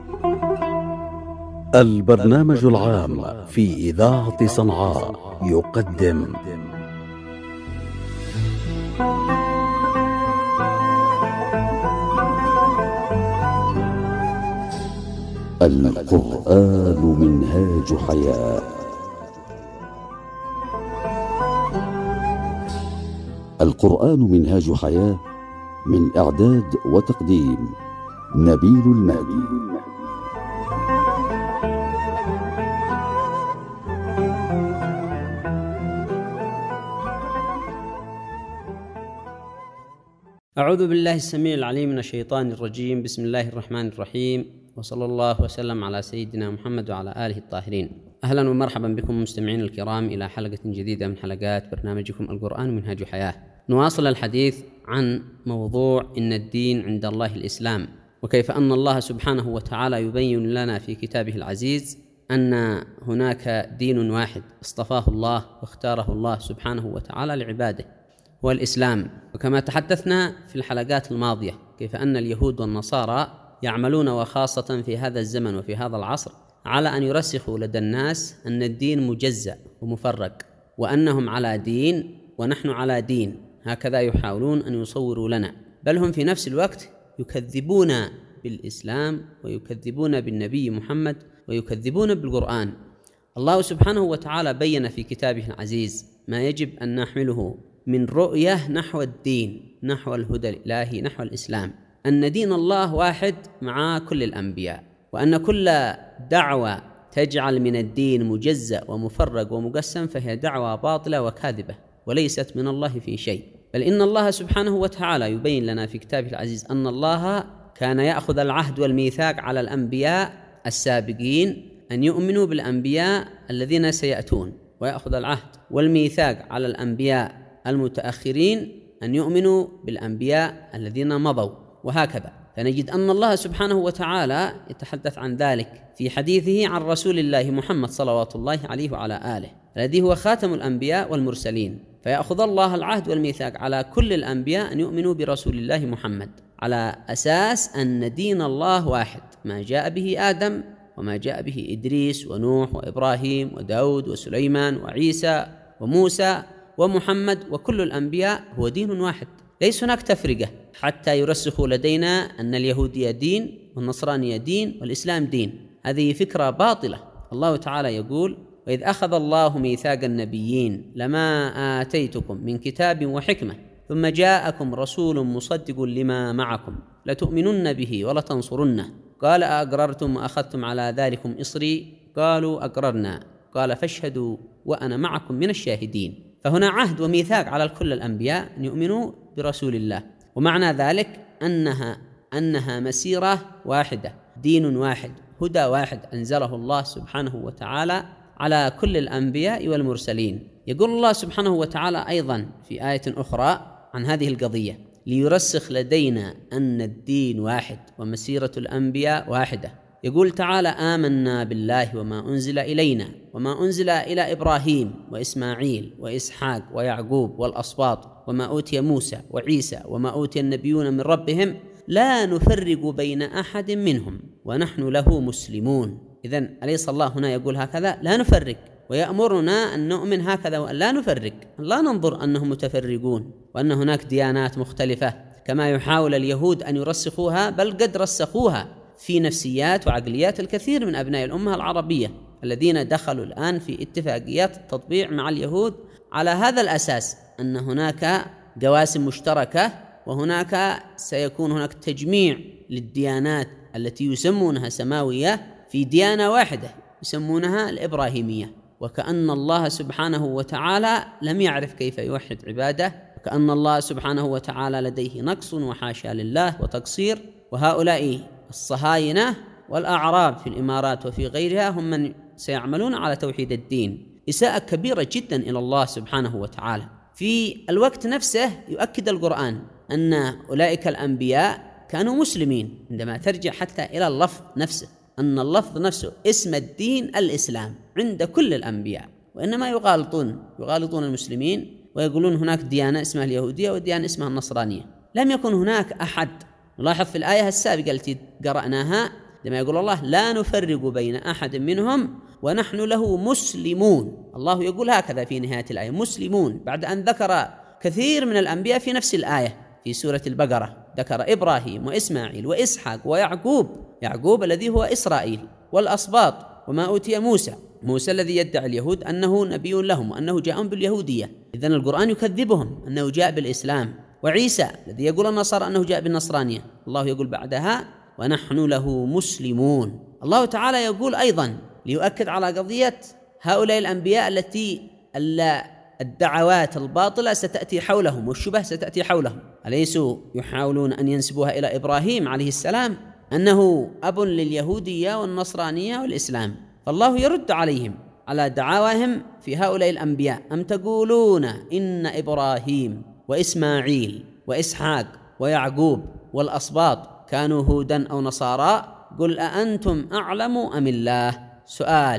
البرنامج العام في إذاعة صنعاء يقدم القرآن منهاج حياة. القرآن منهاج حياة، من إعداد وتقديم نبيل المهدي. أعوذ بالله السميع العليم من الشيطان الرجيم. بسم الله الرحمن الرحيم، وصلى الله وسلم على سيدنا محمد وعلى آله الطاهرين. أهلا ومرحبا بكم مستمعين الكرام إلى حلقة جديدة من حلقات برنامجكم القرآن منهاج حياة. نواصل الحديث عن موضوع إن الدين عند الله الإسلام، وكيف أن الله سبحانه وتعالى يبين لنا في كتابه العزيز أن هناك دين واحد اصطفاه الله واختاره الله سبحانه وتعالى لعباده، هو الإسلام. وكما تحدثنا في الحلقات الماضية كيف أن اليهود والنصارى يعملون، وخاصة في هذا الزمن وفي هذا العصر، على أن يرسخوا لدى الناس أن الدين مجزأ ومفرق، وأنهم على دين ونحن على دين، هكذا يحاولون أن يصوروا لنا. بل هم في نفس الوقت يكذبون بالإسلام ويكذبون بالنبي محمد ويكذبون بالقرآن. الله سبحانه وتعالى بين في كتابه العزيز ما يجب أن نحمله من رؤية نحو الدين، نحو الهدى الإلهي، نحو الإسلام، أن دين الله واحد مع كل الأنبياء، وأن كل دعوة تجعل من الدين مجزأ ومفرق ومقسم فهي دعوة باطلة وكاذبة وليست من الله في شيء. بل إن الله سبحانه وتعالى يبين لنا في كتابه العزيز أن الله كان يأخذ العهد والميثاق على الأنبياء السابقين أن يؤمنوا بالأنبياء الذين سيأتون، ويأخذ العهد والميثاق على الأنبياء المتأخرين أن يؤمنوا بالأنبياء الذين مضوا، وهكذا. فنجد أن الله سبحانه وتعالى يتحدث عن ذلك في حديثه عن رسول الله محمد صلوات الله عليه وعلى آله، الذي هو خاتم الأنبياء والمرسلين. فيأخذ الله العهد والميثاق على كل الأنبياء أن يؤمنوا برسول الله محمد، على أساس أن دين الله واحد، ما جاء به آدم وما جاء به إدريس ونوح وإبراهيم وداود وسليمان وعيسى وموسى ومحمد وكل الأنبياء هو دين واحد، ليس هناك تفرقة حتى يرسخوا لدينا أن اليهودية دين والنصرانية دين والإسلام دين. هذه فكرة باطلة. الله تعالى يقول: وإذ أخذ الله ميثاق النبيين لما آتيتكم من كتاب وحكمة ثم جاءكم رسول مصدق لما معكم لتؤمنن به ولتنصرنه قال أأقررتم وأخذتم على ذلكم إصري قالوا أقررنا قال فاشهدوا وأنا معكم من الشاهدين. فهنا عهد وميثاق على كل الأنبياء أن يؤمنوا برسول الله، ومعنى ذلك أنها مسيرة واحدة، دين واحد، هدى واحد أنزله الله سبحانه وتعالى على كل الأنبياء والمرسلين. يقول الله سبحانه وتعالى أيضا في آية أخرى عن هذه القضية: ليرسخ لدينا أن الدين واحد ومسيرة الأنبياء واحدة. يقول تعالى: آمنا بالله وما أنزل إلينا وما أنزل إلى إبراهيم وإسماعيل وإسحاق ويعقوب والأسباط وما أوتي موسى وعيسى وما أوتي النبيون من ربهم لا نفرق بين أحد منهم ونحن له مسلمون. إذن أليس الله هنا يقول هكذا؟ لا نفرق، ويأمرنا أن نؤمن هكذا وأن لا نفرق، لا ننظر أنهم متفرقون وأن هناك ديانات مختلفة كما يحاول اليهود أن يرسخوها، بل قد رسخوها في نفسيات وعقليات الكثير من أبناء الأمة العربية الذين دخلوا الآن في اتفاقيات التطبيع مع اليهود على هذا الأساس، أن هناك قواسم مشتركة، وهناك سيكون هناك تجميع للديانات التي يسمونها سماوية في ديانة واحدة يسمونها الإبراهيمية. وكأن الله سبحانه وتعالى لم يعرف كيف يوحد عباده، وكأن الله سبحانه وتعالى لديه نقص وحاشا لله وتقصير. وهؤلاء الصهاينة والأعراب في الإمارات وفي غيرها هم من سيعملون على توحيد الدين. إساءة كبيرة جدا إلى الله سبحانه وتعالى. في الوقت نفسه يؤكد القرآن أن أولئك الأنبياء كانوا مسلمين، عندما ترجع حتى إلى اللفظ نفسه، أن اللفظ نفسه اسم الدين الإسلام عند كل الأنبياء، وإنما يغالطون المسلمين ويقولون هناك ديانة اسمها اليهودية وديانة اسمها النصرانية. لم يكن هناك أحد. نلاحظ في الآية السابقة التي قرأناها لما يقول الله لا نفرق بين أحد منهم ونحن له مسلمون. الله يقول هكذا في نهاية الآية مسلمون، بعد أن ذكر كثير من الأنبياء في نفس الآية. في سورة البقرة ذكر إبراهيم وإسماعيل وإسحاق ويعقوب، يعقوب الذي هو إسرائيل، والأسباط، وما أوتي موسى الذي يدعي اليهود أنه نبي لهم وأنه جاءهم باليهودية، إذن القرآن يكذبهم أنه جاء بالإسلام. وعيسى الذي يقول النصارى أنه جاء بالنصرانية، الله يقول بعدها ونحن له مسلمون. الله تعالى يقول أيضا ليؤكد على قضية هؤلاء الأنبياء التي الدعوات الباطلة ستأتي حولهم والشبه ستأتي حولهم، أليسوا يحاولون أن ينسبوها إلى إبراهيم عليه السلام أنه أب لليهودية والنصرانية والإسلام؟ فالله يرد عليهم على دعاواهم في هؤلاء الأنبياء: أم تقولون إن إبراهيم وإسماعيل وإسحاق ويعقوب والأسباط كانوا هودا أو نصارى؟ قل أأنتم أعلم أم الله؟ سؤال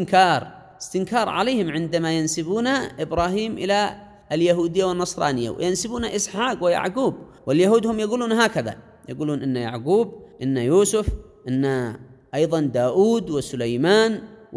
استنكار عليهم عندما ينسبون إبراهيم إلى اليهودية والنصرانية وينسبون إسحاق ويعقوب. واليهود هم يقولون هكذا، يقولون إن يعقوب، إن يوسف، إن أيضا داود وسليمان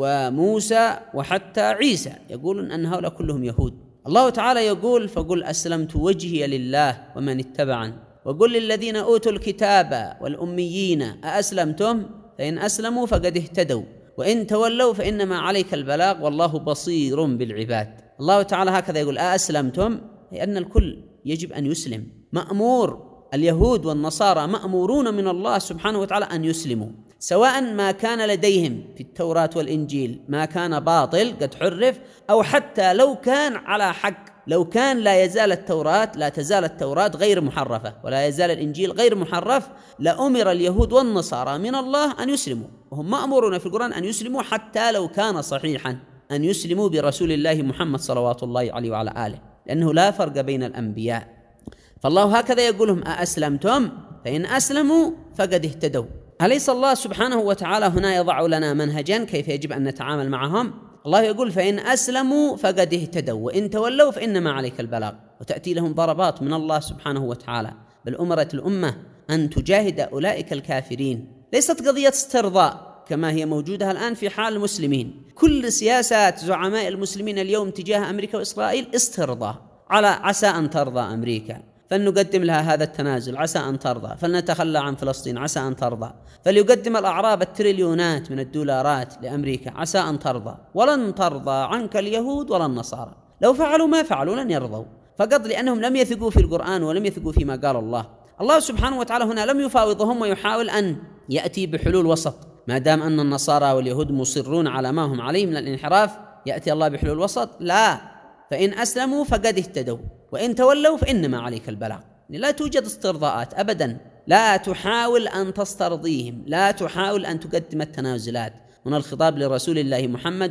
وموسى وحتى عيسى، يقولون أن هؤلاء كلهم يهود. الله تعالى يقول: فقل أسلمت وجهي لله ومن اتبعني وقل للذين أوتوا الكتاب والأميين أأسلمتم؟ فإن أسلموا فقد اهتدوا وإن تولوا فإنما عليك البلاغ والله بصير بالعباد. الله تعالى هكذا يقول: أأسلمتم؟ أي أن الكل يجب أن يسلم، مأمور. اليهود والنصارى مأمورون من الله سبحانه وتعالى أن يسلموا، سواء ما كان لديهم في التوراة والإنجيل ما كان باطل قد حرف، أو حتى لو كان على حق. لو كان لا تزال التوراة غير محرفة ولا يزال الإنجيل غير محرف، لأمر اليهود والنصارى من الله أن يسلموا، وهم مأمورون في القرآن أن يسلموا حتى لو كان صحيحا، أن يسلموا برسول الله محمد صلوات الله عليه وعلى آله، لأنه لا فرق بين الأنبياء. فالله هكذا يقول لهم: أأسلمتم؟ فإن أسلموا فقد اهتدوا. أليس الله سبحانه وتعالى هنا يضع لنا منهجا كيف يجب أن نتعامل معهم؟ الله يقول: فإن أسلموا فقد اهتدوا وإن تولوا فإنما عليك البلاغ. وتأتي لهم ضربات من الله سبحانه وتعالى، بل أمرت الأمة أن تجاهد أولئك الكافرين. ليست قضية استرضاء كما هي موجودة الآن في حال المسلمين. كل سياسات زعماء المسلمين اليوم تجاه أمريكا وإسرائيل استرضاء، على عسى أن ترضى أمريكا فلنقدم لها هذا التنازل عسى أن ترضى، فلنتخلى عن فلسطين عسى أن ترضى، فليقدم الأعراب التريليونات من الدولارات لأمريكا عسى أن ترضى. ولن ترضى عنك اليهود ولا النصارى، لو فعلوا ما فعلوا لن يرضوا، فقط لأنهم لم يثقوا في القرآن ولم يثقوا فيما قال الله. الله سبحانه وتعالى هنا لم يفاوضهم ويحاول أن يأتي بحلول وسط. ما دام أن النصارى واليهود مصرون على ما هم عليه من الانحراف، يأتي الله بحلول وسط؟ لا، فإن أسلموا فقد اهتدوا وإن تولوا فإنما عليك البلاغ. لا توجد استرضاءات أبدا، لا تحاول أن تسترضيهم، لا تحاول أن تقدم التنازلات. هنا الخطاب لرسول الله محمد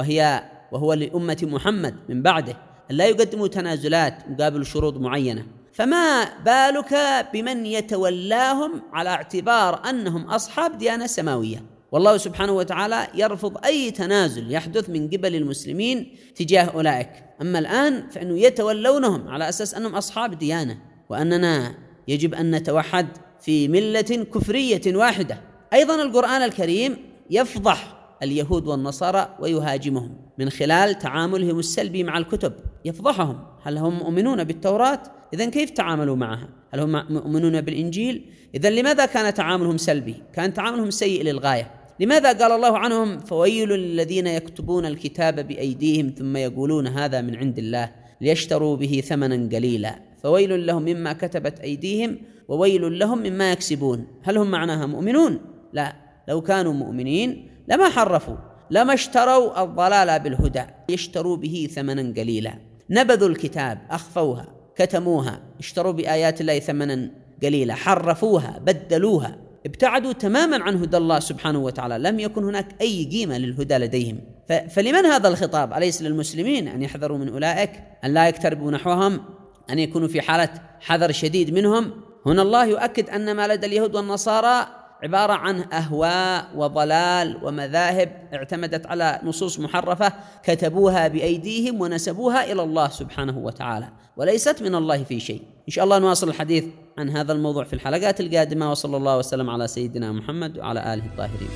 وهو لأمة محمد من بعده، أن لا يقدموا تنازلات مقابل شروط معينة. فما بالك بمن يتولاهم على اعتبار أنهم أصحاب ديانة سماوية؟ والله سبحانه وتعالى يرفض أي تنازل يحدث من قبل المسلمين تجاه أولئك. أما الآن فإنه يتولونهم على أساس أنهم أصحاب ديانة، وأننا يجب أن نتوحد في ملة كفرية واحدة. أيضا القرآن الكريم يفضح اليهود والنصارى ويهاجمهم من خلال تعاملهم السلبي مع الكتب، يفضحهم. هل هم مؤمنون بالتوراة؟ إذن كيف تعاملوا معها؟ هل هم مؤمنون بالإنجيل؟ إذن لماذا كان تعاملهم سلبي؟ كان تعاملهم سيء للغاية. لماذا قال الله عنهم: فويل للذين يكتبون الكتاب بأيديهم ثم يقولون هذا من عند الله ليشتروا به ثمنا قليلا فويل لهم مما كتبت أيديهم وويل لهم مما يكسبون؟ هل هم معناها مؤمنون؟ لا، لو كانوا مؤمنين لما حرفوا، لما اشتروا الضلال بالهدى، يشتروا به ثمنا قليلا. نبذوا الكتاب، أخفوها، كتموها، اشتروا بآيات الله ثمنا قليلا، حرفوها، بدلوها، ابتعدوا تماما عن هدى الله سبحانه وتعالى، لم يكن هناك أي قيمة للهدى لديهم. فلمن هذا الخطاب؟ أليس للمسلمين أن يحذروا من أولئك، أن لا يقتربوا نحوهم، أن يكونوا في حالة حذر شديد منهم؟ هنا الله يؤكد أن ما لدى اليهود والنصارى عبارة عن أهواء وضلال ومذاهب اعتمدت على نصوص محرفة كتبوها بأيديهم ونسبوها إلى الله سبحانه وتعالى، وليست من الله في شيء. إن شاء الله نواصل الحديث عن هذا الموضوع في الحلقات القادمة، وصلى الله وسلم على سيدنا محمد وعلى آله الطاهرين.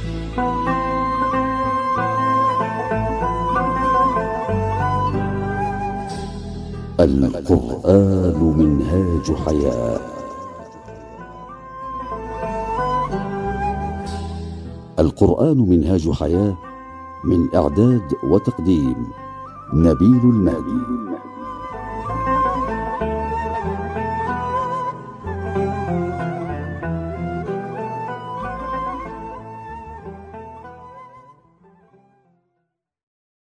القرآن منهاج حياة. القرآن منهاج حياة، من إعداد وتقديم نبيل المهدي.